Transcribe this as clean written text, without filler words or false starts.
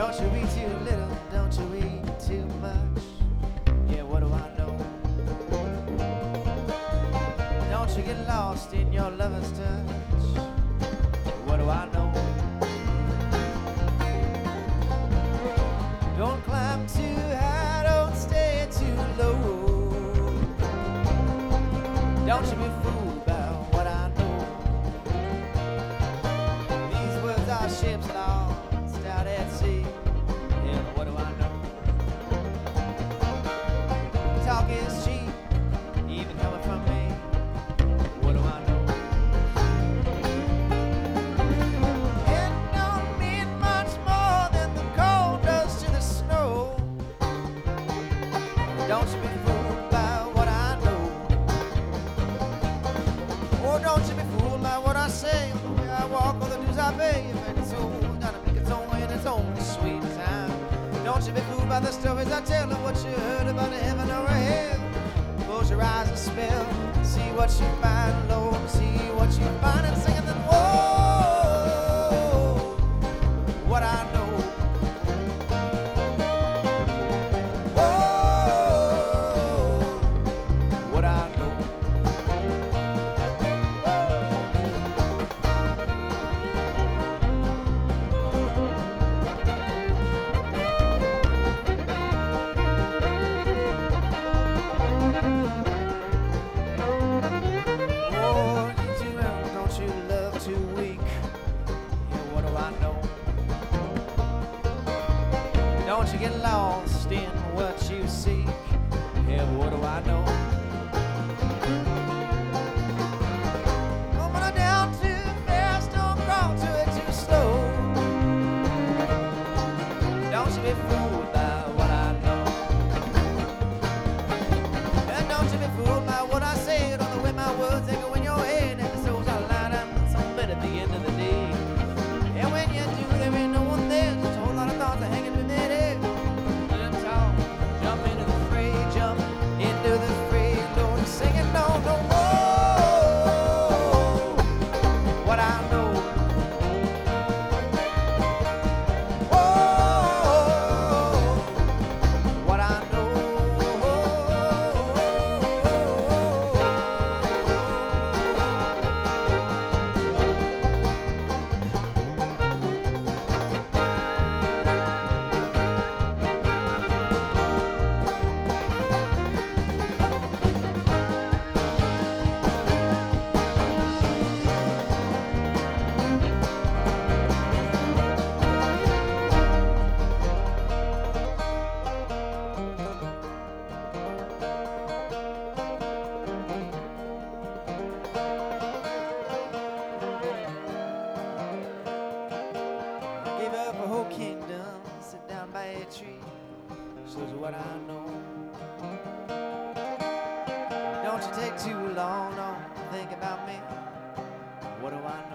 Don't you eat too little, don't you eat too much. Yeah, what do I know? Don't you get lost in your lover's touch. What do I know? Don't climb too high, don't stay too low. Don't you be fooled by what I know. These words are ships lost out at sea. And what do I know? Talk is cheap, even coming from me. What do I know? It don't mean much more than the cold does to the snow. Don't you be fooled by what I know. Or don't you be fooled by what I say, or the way I walk, or the dues I pay. If any soul's gotta make its own way in its own sweet time. Don't you be fooled by the stories I tell, or what you heard about a heaven or a hell. Close your eyes and spell, see what you find, Lord, see what you find, and sing, and then whoa, what I know. Whoa, what I know. Don't you get lost in what you seek? Yeah, what do I know? Don't run down too fast, don't crawl to it too slow. Don't you be fooled by what I know. And don't you be fooled by what I said, or the way my words echo in your head. And the souls are light and some bit at the end of the day. And when you do, there ain't no one there. Just a whole lot of thoughts are hanging in their head. Jump into the fray, jump into the fray, Lord, singing no, no, whoa, what I know. Whoa, what I know. Gave up a whole kingdom, sit down by a tree, shows you what I know. Don't you take too long, don't think about me. What do I know?